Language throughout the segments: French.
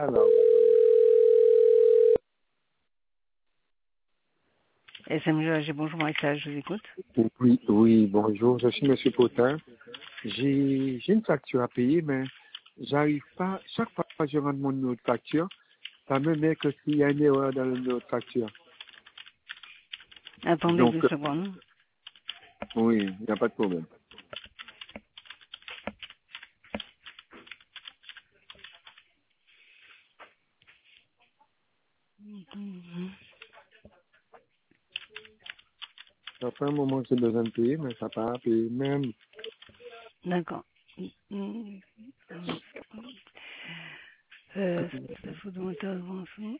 Alors, SMG, bonjour Marie-Claire, je vous écoute. oui, bonjour, je suis M. Potin. J'ai une facture à payer, mais j'arrive pas, chaque fois que je rentre mon numéro de facture, ça me met que s'il y a une erreur dans le numéro de facture. Attendez Donc, 2 secondes. oui, il n'y a pas de problème. Ça fait un moment que j'ai besoin de payer, mais ça part à payer même. D'accord. Faut demander intervention.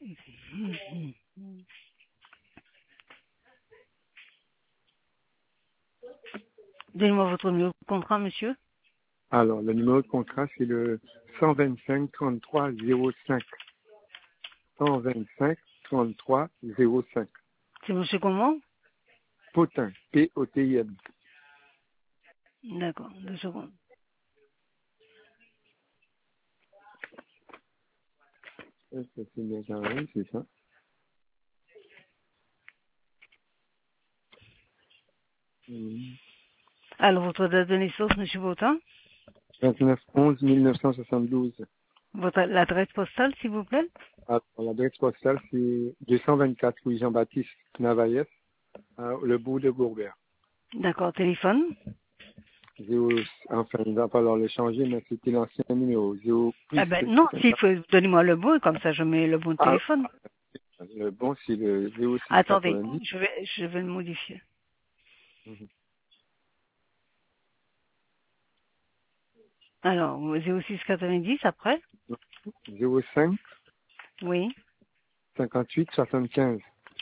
Donnez-moi votre numéro de contrat, monsieur. Alors, le numéro de contrat, c'est le 125 33 05. 125 33 05. C'est monsieur comment? Potin, P-O-T-I-N. D'accord, 2 secondes. Est-ce que c'est bien carré, c'est ça? Oui. Alors, votre date de naissance, monsieur Bautin? 29/11/1972. L'adresse postale, s'il vous plaît? Alors, l'adresse postale, c'est 224 rue Jean-Baptiste Navaillès, le bourg de Gourbert. D'accord, téléphone? Enfin, il va falloir le changer, mais c'était l'ancien numéro. 0 Ah plus ben non, 50. s'il faut, donnez-moi le bon, comme ça je mets le bon Ah, téléphone. le bon, c'est le 06 Attendez, 90. je vais le modifier. Mhm. Alors, 06 90 après? 05 Oui. 58 75.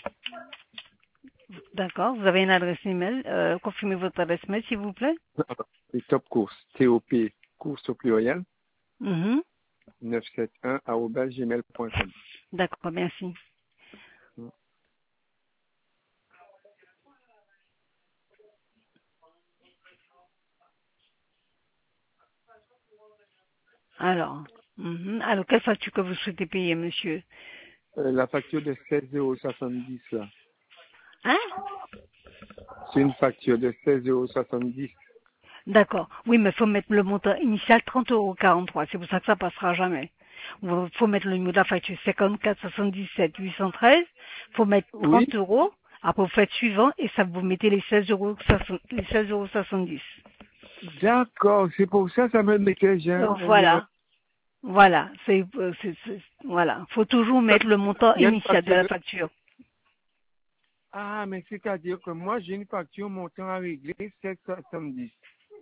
D'accord. Vous avez une adresse email. Confirmez votre adresse mail, s'il vous plaît. C'est Top Course, T-O-P, course au pluriel, Mhm. 971@gmail.com. D'accord, merci. Alors, alors quelle facture que vous souhaitez payer, monsieur? La facture de 16,70 € là. Hein? C'est une facture de 16,70 €. D'accord. Oui, mais il faut mettre le montant initial 30,43 €. C'est pour ça que ça passera jamais. Il faut mettre le numéro de la facture 54 77 813. Il faut mettre Oui, 30 euros. Après, vous faites suivant et ça vous mettez les 16,70 €. d'accord, c'est pour ça que ça me mettait j'ai une erreur. Voilà. Voilà. Voilà. Faut toujours mettre le montant Il y a une initial de facture la de... facture. Ah, mais c'est-à-dire que moi, j'ai une facture montant à régler 7,70.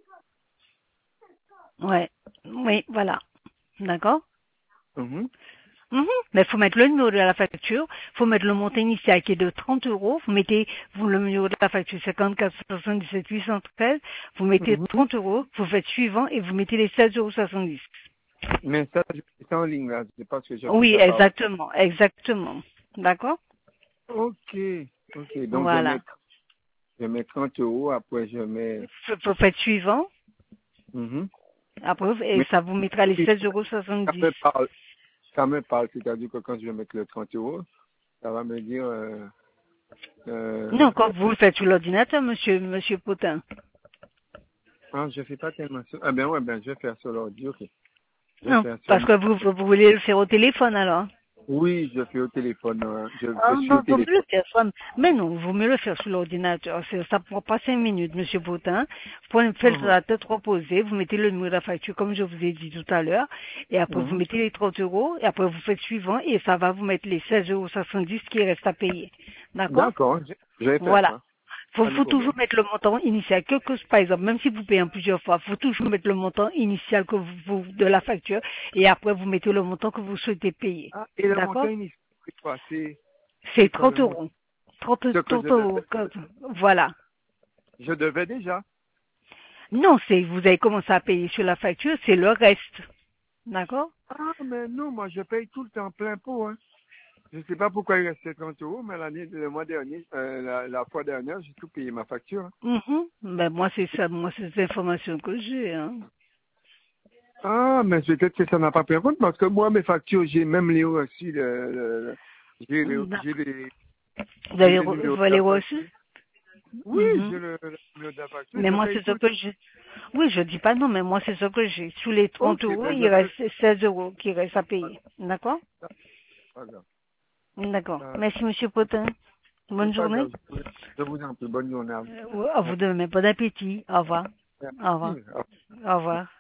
Ouais. Oui, voilà. D'accord? Mhm. Mais il faut mettre le numéro de la facture, il faut mettre le montant initial qui est de 30 euros, vous le numéro de la facture 54 77 813, vous mettez Mhm. 30 euros, vous faites suivant et vous mettez les 16,70 €. Mais ça, c'est en ligne, là. C'est parce que je fais Oui, ça par... exactement, exactement. D'accord? Ok, ok. Donc, Voilà. je mets 30 €, après je mets... Vous faites suivant, Mhm. après, et Mais ça vous mettra les 16,70 ça me €. parle, ça me parle. C'est-à-dire que quand je vais mettre le 30 €, ça va me dire... Non, quand vous le faites sur l'ordinateur, monsieur Potin. ah, je fais pas tellement ça. Ah ben ouais, ben je vais faire sur l'ordi, ok. Je vais Non, faire sur... parce que vous voulez le faire au téléphone alors. Oui, je fais au téléphone. Je Ah, suis au non, vaut mieux le téléphone. faire soit- Mais non, vaut mieux le faire sur l'ordinateur. Ça prend pas 5 minutes, monsieur Boutin. Vous prenez faites Mhm. la tête reposée, vous mettez le numéro de la facture comme je vous ai dit tout à l'heure, et après vous Mhm. mettez les 30 euros, et après vous faites suivant, et ça va vous mettre les 16,70 € qui restent à payer. D'accord? D'accord, je vais faire Voilà. ça. Pas de Faut problème. toujours mettre le montant initial. Par exemple, même si vous payez en plusieurs fois, faut toujours mettre le montant initial de la facture, et après vous mettez le montant que vous souhaitez payer. Ah, et le montant D'accord? initial, c'est quoi? C'est C'est quoi le 30 montant? euros. 30, Ce que 30 euros. Voilà. je devais déjà. Non, vous avez commencé à payer sur la facture, c'est le reste. D'accord? Ah, mais non, moi je paye tout le temps plein pot, hein. Je sais pas pourquoi il restait 30 €, mais le mois dernier, la fois dernière, j'ai tout payé ma facture, hein. Ben, moi, c'est ça, moi, c'est ces informations que j'ai, hein. Ah, mais peut-être que ça n'a pas pris en compte parce que moi, mes factures, j'ai même les reçus, j'ai les Vous avez numéros vous de les la reçus? facture. Oui, Mhm. j'ai le numéro de la facture, Mais je moi, paye c'est ce tout. que j'ai. Oui, je dis pas non, mais moi, c'est ce que j'ai. Sous les 30 Ok, euros, ben il je vais... reste 16 euros qui reste à payer. D'accord? Ah, pas grave. D'accord. Ah, Merci, Monsieur Potin. c'est Bonne pas journée. grave. Je vous en prie. Bonne journée à vous. À vous de même. Bon appétit. Au revoir. Au revoir. Merci. Au revoir.